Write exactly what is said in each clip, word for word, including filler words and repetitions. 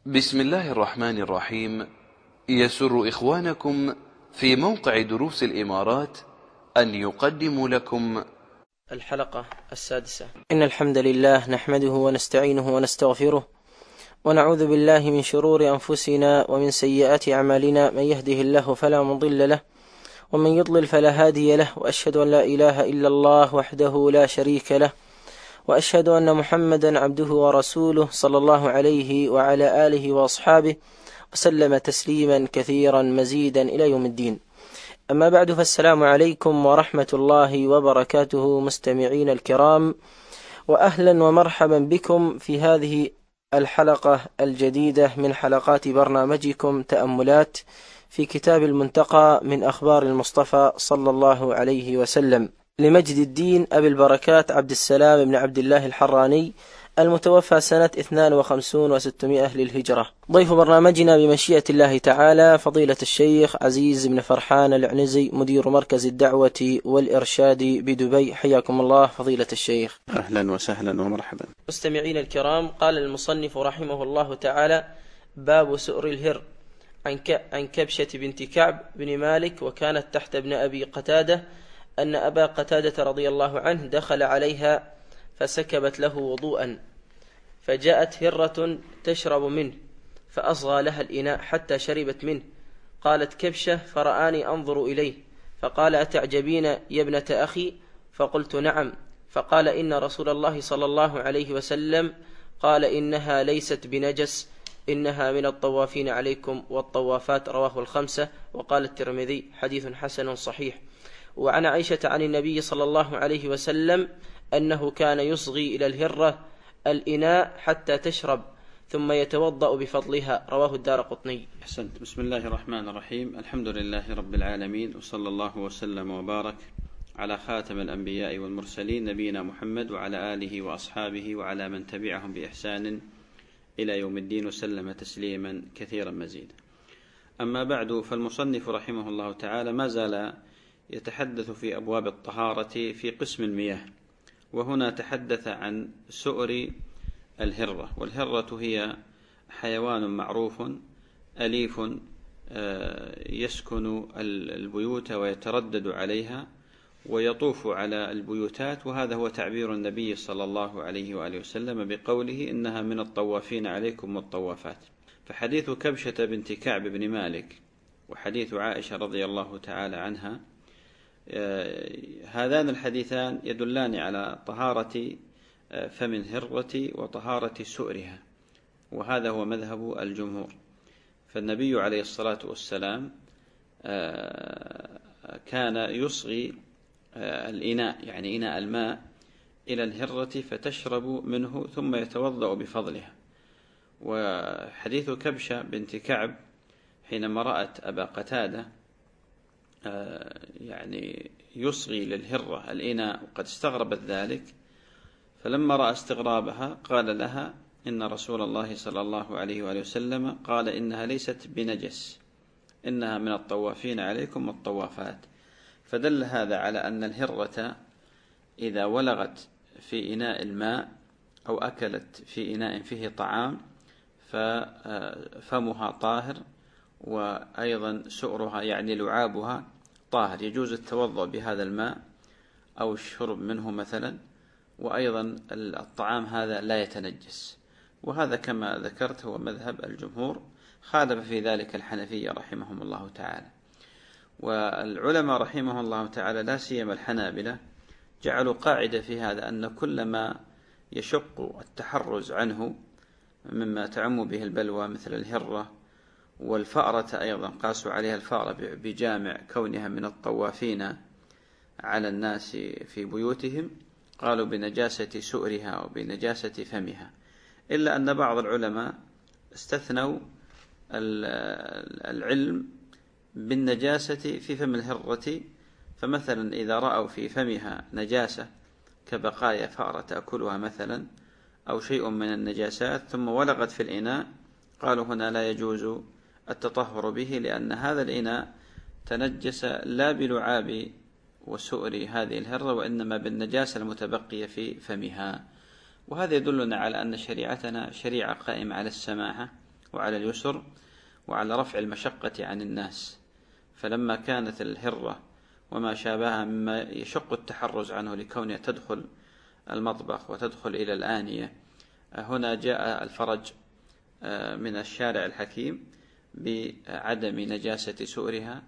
بسم الله الرحمن الرحيم. يسر إخوانكم في موقع دروس الإمارات أن يقدموا لكم الحلقة السادسة. إن الحمد لله نحمده ونستعينه ونستغفره ونعوذ بالله من شرور أنفسنا ومن سيئات أعمالنا، من يهده الله فلا مضل له ومن يضلل فلا هادي له، وأشهد أن لا إله إلا الله وحده لا شريك له، وأشهد أن محمدا عبده ورسوله صلى الله عليه وعلى آله وأصحابه وسلم تسليما كثيرا مزيدا إلى يوم الدين. أما بعد، فالسلام عليكم ورحمة الله وبركاته مستمعين الكرام، وأهلا ومرحبا بكم في هذه الحلقة الجديدة من حلقات برنامجكم تأملات في كتاب المنتقى من أخبار المصطفى صلى الله عليه وسلم لمجد الدين أبي البركات عبد السلام بن عبد الله الحراني، المتوفى سنة اثنين وخمسين وستمائة للهجرة. ضيف برنامجنا بمشيئة الله تعالى فضيلة الشيخ عزيز بن فرحان العنزي، مدير مركز الدعوة والإرشاد بدبي. حياكم الله فضيلة الشيخ. أهلا وسهلا ومرحبا. مستمعين الكرام، قال المصنف رحمه الله تعالى: باب سؤر الهر. عن كبشة بنت كعب بن مالك، وكانت تحت ابن أبي قتادة، أن أبا قتادة رضي الله عنه دخل عليها فسكبت له وضوءا، فجاءت هرة تشرب منه فأصغى لها الإناء حتى شربت منه. قالت كبشة فرآني أنظر إليه فقال: أتعجبين يا ابنة أخي؟ فقلت: نعم. فقال: إن رسول الله صلى الله عليه وسلم قال: إنها ليست بنجس، إنها من الطوافين عليكم والطوافات. رواه الخمسة. وقال الترمذي: حديث حسن صحيح. وعن عائشة عن النبي صلى الله عليه وسلم أنه كان يصغي إلى الهرة الإناء حتى تشرب ثم يتوضأ بفضلها. رواه الدارقطني. أحسنت. بسم الله الرحمن الرحيم. الحمد لله رب العالمين، وصلى الله وسلم وبارك على خاتم الأنبياء والمرسلين نبينا محمد وعلى آله وأصحابه وعلى من تبعهم بإحسان إلى يوم الدين، وسلم تسليما كثيرا مزيدا. أما بعد، فالمصنف رحمه الله تعالى ما زال يتحدث في أبواب الطهارة في قسم المياه، وهنا تحدث عن سؤر الهرة. والهرة هي حيوان معروف أليف يسكن البيوت ويتردد عليها ويطوف على البيوتات، وهذا هو تعبير النبي صلى الله عليه وآله وسلم بقوله: إنها من الطوافين عليكم والطوافات. فحديث كبشة بنت كعب بن مالك وحديث عائشة رضي الله تعالى عنها، هذان الحديثان يدلان على طهارة فم الهرة وطهارة سؤرها، وهذا هو مذهب الجمهور. فالنبي عليه الصلاة والسلام كان يصغي الإناء، يعني إناء الماء، إلى الهرة فتشرب منه ثم يتوضأ بفضلها. وحديث كبشة بنت كعب حينما رأت أبا قتادة يعني يصغي للهرة الإناء وقد استغربت ذلك، فلما رأى استغرابها قال لها: إن رسول الله صلى الله عليه وآله وسلم قال: إنها ليست بنجس، إنها من الطوافين عليكم والطوافات. فدل هذا على أن الهرة إذا ولغت في إناء الماء أو أكلت في إناء فيه طعام ففمها طاهر، وأيضا سؤرها يعني لعابها طاهر، يجوز التوضؤ بهذا الماء أو الشرب منه مثلا، وأيضا الطعام هذا لا يتنجس. وهذا كما ذكرت هو مذهب الجمهور، خالف في ذلك الحنفية رحمهم الله تعالى. والعلماء رحمهم الله تعالى لا سيما الحنابلة جعلوا قاعدة في هذا: أن كل ما يشق التحرز عنه مما تعم به البلوى مثل الهرة والفأرة، أيضا قاسوا عليها الفأرة بجامع كونها من الطوافين على الناس في بيوتهم، قالوا بنجاسة سؤرها وبنجاسة فمها. إلا أن بعض العلماء استثنوا العلم بالنجاسة في فم الهرة، فمثلا إذا رأوا في فمها نجاسة كبقايا فأرة تأكلها مثلا أو شيء من النجاسات ثم ولغت في الإناء، قالوا هنا لا يجوز التطهر به، لأن هذا الإناء تنجس لا بلعاب وسؤر هذه الهرة، وإنما بالنجاسة المتبقية في فمها. وهذا يدلنا على أن شريعتنا شريعة قائمة على السماحة وعلى اليسر وعلى رفع المشقة عن الناس. فلما كانت الهرة وما شابهها مما يشق التحرز عنه لكونها تدخل المطبخ وتدخل إلى الآنية، هنا جاء الفرج من الشارع الحكيم بعدم نجاسة سؤرها،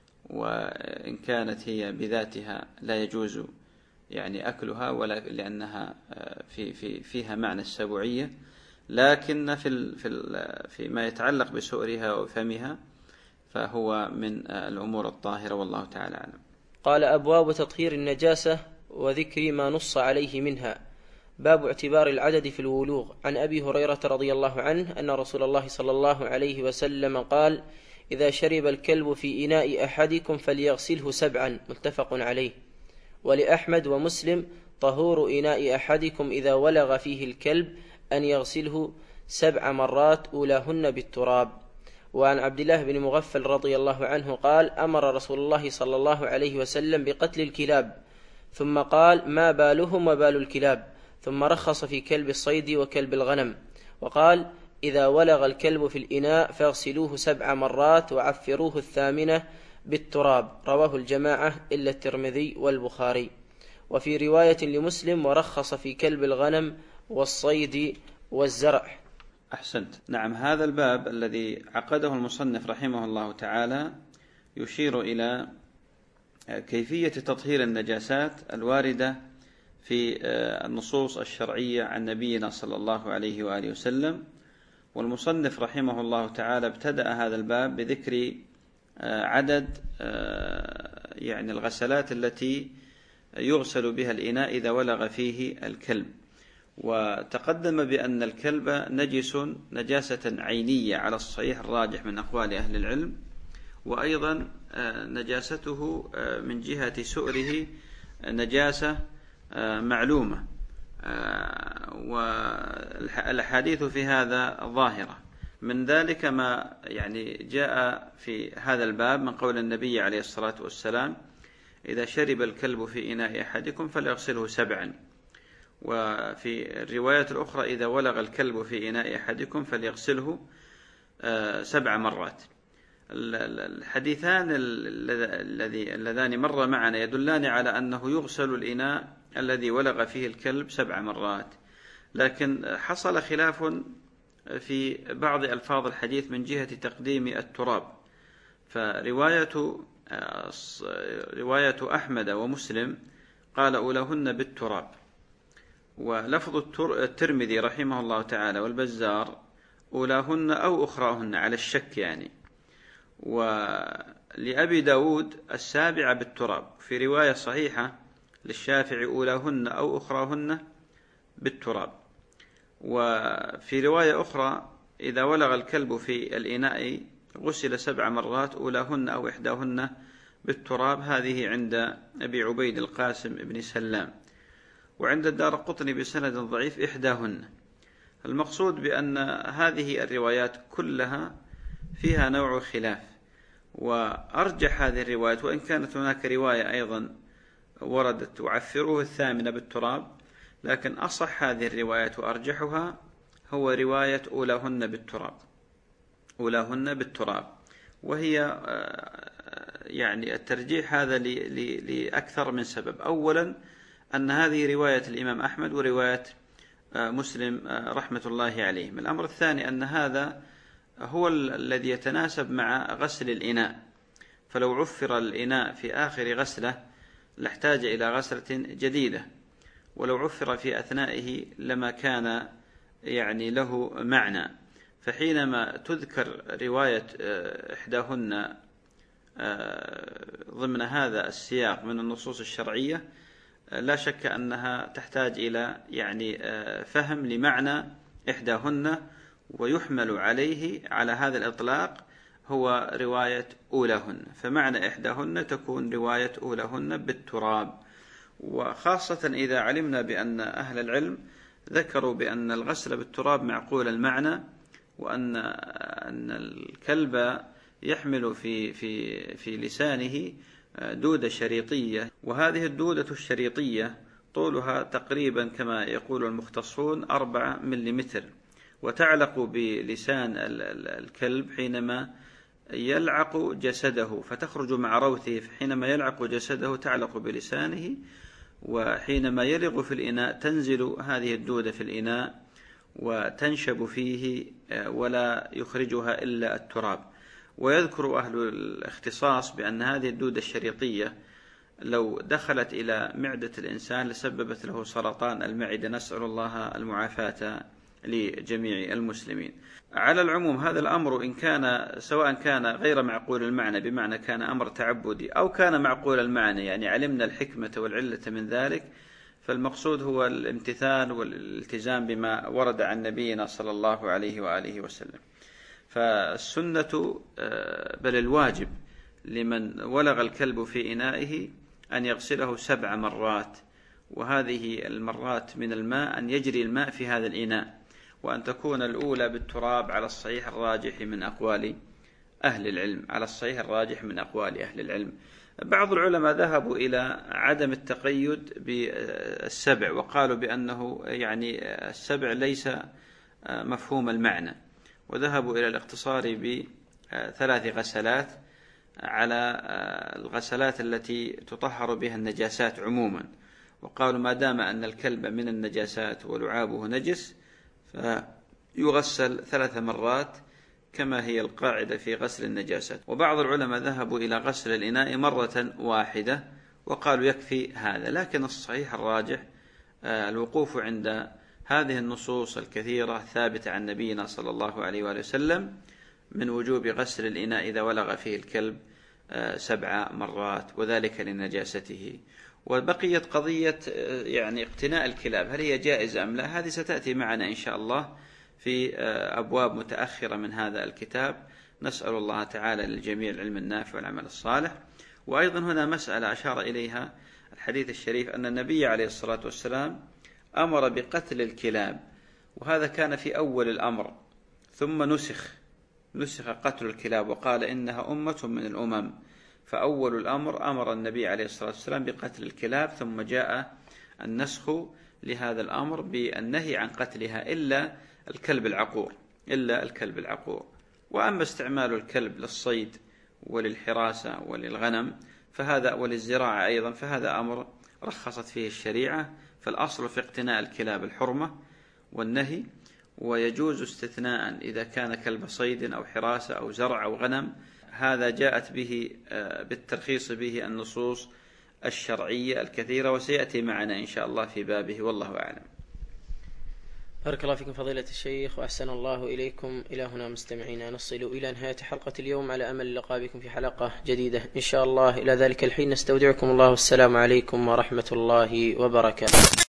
وإن كانت هي بذاتها لا يجوز يعني أكلها ولا لأنها في في فيها معنى السبوعية، لكن في في فيما يتعلق بسؤرها وفمها فهو من الأمور الطاهرة والله تعالى أعلم. قال: أبواب تطهير النجاسة وذكر ما نص عليه منها. باب اعتبار العدد في الولوغ. عن أبي هريرة رضي الله عنه أن رسول الله صلى الله عليه وسلم قال: إذا شرب الكلب في إناء أحدكم فليغسله سبعا. متفق عليه. ولأحمد ومسلم: طهور إناء أحدكم إذا ولغ فيه الكلب أن يغسله سبع مرات أولاهن بالتراب. وعن عبد الله بن مغفل رضي الله عنه قال: أمر رسول الله صلى الله عليه وسلم بقتل الكلاب، ثم قال: ما بالهم وبال الكلاب، ثم رخص في كلب الصيد وكلب الغنم، وقال: إذا ولغ الكلب في الإناء فاغسلوه سبع مرات وعفروه الثامنة بالتراب. رواه الجماعة إلا الترمذي والبخاري. وفي رواية لمسلم: ورخص في كلب الغنم والصيد والزرع. أحسنت. نعم، هذا الباب الذي عقده المصنف رحمه الله تعالى يشير إلى كيفية تطهير النجاسات الواردة في النصوص الشرعية عن نبينا صلى الله عليه وآله وسلم. والمصنف رحمه الله تعالى ابتدأ هذا الباب بذكر عدد يعني الغسلات التي يغسل بها الإناء إذا ولغ فيه الكلب. وتقدم بأن الكلب نجس نجاسة عينية على الصحيح الراجح من أقوال أهل العلم، وأيضا نجاسته من جهة سؤره نجاسة معلومة، والأحاديث في هذا ظاهرة. من ذلك ما يعني جاء في هذا الباب من قول النبي عليه الصلاة والسلام: إذا شرب الكلب في إناء أحدكم فليغسله سبعا. وفي الرواية الأخرى: إذا ولغ الكلب في إناء أحدكم فليغسله سبع مرات. الحديثان اللذان مر معنا يدلان على أنه يغسل الإناء الذي ولغ فيه الكلب سبع مرات، لكن حصل خلاف في بعض ألفاظ الحديث من جهة تقديم التراب. فرواية رواية أحمد ومسلم قال: أولاهن بالتراب. ولفظ الترمذي رحمه الله تعالى والبزار: أولاهن أو أخراهن، على الشك يعني. ولأبي داود: السابعة بالتراب. في رواية صحيحة للشافعي: أولاهن أو أخراهن بالتراب. وفي رواية أخرى: إذا ولغ الكلب في الإناء غسل سبع مرات أولاهن أو إحداهن بالتراب. هذه عند أبي عبيد القاسم بن سلام. وعند الدارقطني بسند ضعيف: إحداهن. المقصود بأن هذه الروايات كلها فيها نوع خلاف، وأرجح هذه الروايات، وإن كانت هناك رواية أيضا وردت: وعفروه الثامنة بالتراب، لكن أصح هذه الروايات وأرجحها هو رواية أولاهن بالتراب. أولاهن بالتراب، وهي يعني الترجيح هذا لأكثر من سبب. أولا أن هذه رواية الإمام أحمد ورواية مسلم رحمة الله عليهم. الأمر الثاني أن هذا هو الذي يتناسب مع غسل الإناء، فلو عفر الإناء في آخر غسلة لاحتاج إلى غسلة جديدة، ولو عفر في أثنائه لما كان يعني له معنى. فحينما تذكر رواية إحداهن ضمن هذا السياق من النصوص الشرعية، لا شك أنها تحتاج إلى يعني فهم لمعنى إحداهن، ويحمل عليه على هذا الإطلاق هو رواية أولاهن. فمعنى إحداهن تكون رواية أولاهن بالتراب. وخاصة إذا علمنا بأن أهل العلم ذكروا بأن الغسل بالتراب معقول المعنى، وأن أن الكلب يحمل في في في لسانه دودة شريطية، وهذه الدودة الشريطية طولها تقريبا كما يقول المختصون أربعة مليمتر، وتعلق بلسان الكلب حينما يلعق جسده، فتخرج مع روثه، حينما يلعق جسده تعلق بلسانه، وحينما يلغ في الإناء تنزل هذه الدودة في الإناء وتنشب فيه ولا يخرجها إلا التراب. ويذكر أهل الاختصاص بأن هذه الدودة الشريطية لو دخلت إلى معدة الإنسان لسببت له سرطان المعدة، نسأل الله المعافاة لجميع المسلمين. على العموم هذا الأمر إن كان سواء كان غير معقول المعنى بمعنى كان أمر تعبدي أو كان معقول المعنى، يعني علمنا الحكمة والعلة من ذلك، فالمقصود هو الامتثال والالتزام بما ورد عن نبينا صلى الله عليه وآله وسلم. فالسنة بل الواجب لمن ولغ الكلب في إنائه أن يغسله سبع مرات، وهذه المرات من الماء أن يجري الماء في هذا الإناء، وأن تكون الأولى بالتراب على الصحيح الراجح من أقوال أهل العلم على الصحيح الراجح من أقوال أهل العلم. بعض العلماء ذهبوا إلى عدم التقيد بالسبع، وقالوا بأنه يعني السبع ليس مفهوم المعنى، وذهبوا إلى الاقتصار بثلاث غسلات على الغسلات التي تطهر بها النجاسات عموما، وقالوا ما دام أن الكلب من النجاسات ولعابه نجس فيغسل ثلاث مرات كما هي القاعدة في غسل النجاسات. وبعض العلماء ذهبوا إلى غسل الإناء مرة واحدة وقالوا يكفي هذا، لكن الصحيح الراجح الوقوف عند هذه النصوص الكثيرة ثابتة عن نبينا صلى الله عليه وآله وسلم من وجوب غسل الإناء إذا ولغ فيه الكلب سبع مرات، وذلك لنجاسته. وبقيت قضية يعني اقتناء الكلاب، هل هي جائزة أم لا؟ هذه ستأتي معنا إن شاء الله في أبواب متأخرة من هذا الكتاب. نسأل الله تعالى للجميع العلم النافع والعمل الصالح. وأيضا هنا مسألة أشار إليها الحديث الشريف أن النبي عليه الصلاة والسلام أمر بقتل الكلاب، وهذا كان في أول الأمر، ثم نسخ نسخ قتل الكلاب وقال إنها أمة من الأمم. فأول الأمر أمر النبي عليه الصلاة والسلام بقتل الكلاب، ثم جاء النسخ لهذا الأمر بالنهي عن قتلها إلا الكلب العقور إلا الكلب العقور. وأما استعمال الكلب للصيد وللحراسة وللغنم فهذا وللزراعة أيضا فهذا أمر رخصت فيه الشريعة. فالأصل في اقتناء الكلاب الحرمة والنهي، ويجوز استثناء إذا كان كلب صيد أو حراسة أو زرع أو غنم، هذا جاءت به بالترخيص به النصوص الشرعية الكثيرة، وسيأتي معنا إن شاء الله في بابه، والله أعلم. بارك الله فيكم فضيلة الشيخ وأحسن الله إليكم. إلى هنا مستمعينا نصل إلى نهاية حلقة اليوم، على أمل اللقاء بكم في حلقة جديدة إن شاء الله. إلى ذلك الحين نستودعكم الله، والسلام عليكم ورحمة الله وبركاته.